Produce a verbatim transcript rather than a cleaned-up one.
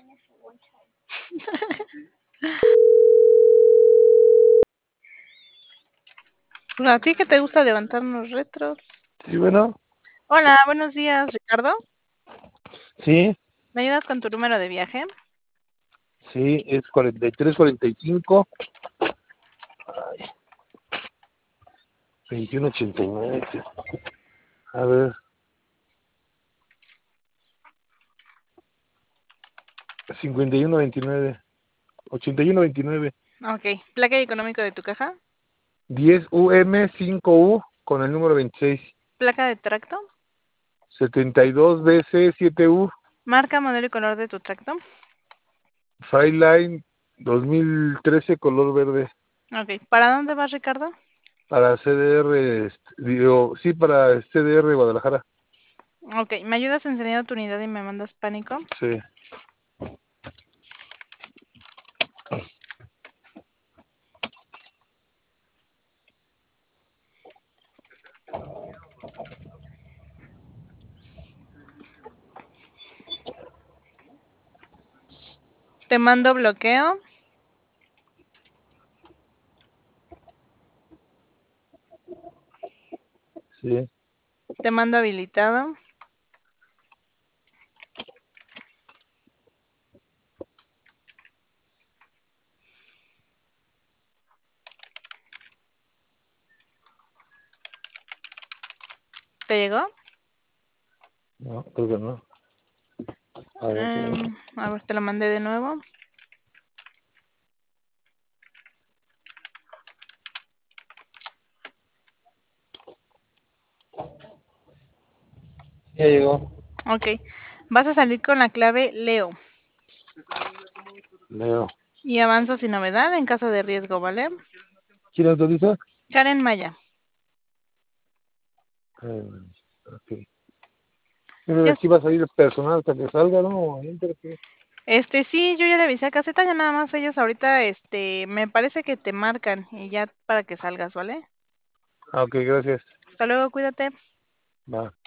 ¿A ti que te gusta levantarnos retros? Sí, bueno, Hola, buenos días, Ricardo. sí, ¿Me ayudas con tu número de viaje? sí, es cuarenta y tres, cuarenta y cinco, veintiuno, ochenta y nueve. A ver, cincuenta y uno, veintinueve, ochenta y uno, veintinueve, Ok. ¿Placa y económico de tu caja? diez U M cinco U con el número veintiséis, ¿Placa de tracto? setenta y dos B C siete U, ¿Marca, modelo y color de tu tracto? Fireline dos mil trece color verde, Ok. ¿Para dónde vas, Ricardo? para C D R, este, digo, sí, para C D R Guadalajara, Ok. ¿Me ayudas enseñando tu unidad y me mandas pánico? sí. Te mando bloqueo. Sí, Te mando habilitado. ¿Te llegó? no, creo que no. A ver, Um, a ver, te lo mandé de nuevo. ya llegó. Ok. Vas a salir con la clave Leo. Leo. Y avanzo sin novedad en caso de riesgo, ¿vale? ¿Quién autoriza? Karen Maya. Eh, ok. Yo creo que Ya. aquí va a salir el personal hasta que salga, ¿no? Entre que- Este, sí, yo ya le avisé a Caseta, ya nada más ellos ahorita, este, me parece que te marcan y ya para que salgas, ¿vale? Ah, ok, gracias. Hasta luego, cuídate. Va.